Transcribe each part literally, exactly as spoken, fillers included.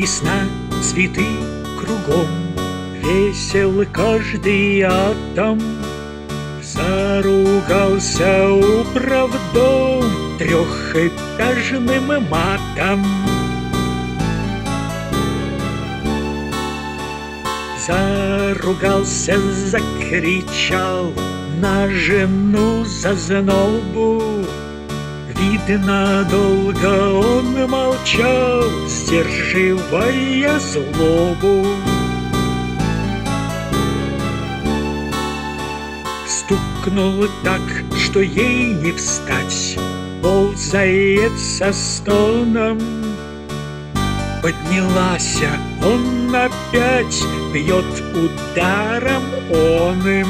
Весна, цветы кругом, весел каждый атом. Заругался управдом трехэтажным матом. Заругался, закричал на жену за знобу. Видно, долго он молчал, сдерживая злобу. Стукнул так, что ей не встать, ползает со стоном. Поднялась, он опять бьет ударом оным.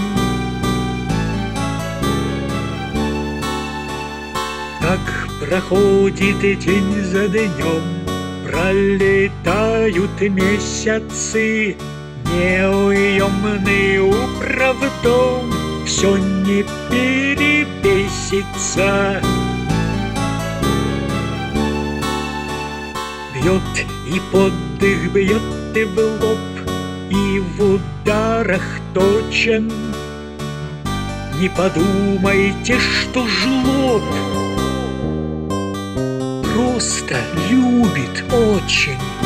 Так проходит день за днем, пролетают месяцы. Неуемный управдом все не перебесится. Бьет и под дых, бьет и в лоб, и в ударах точен. Не подумайте, что жлоб, просто любит очень.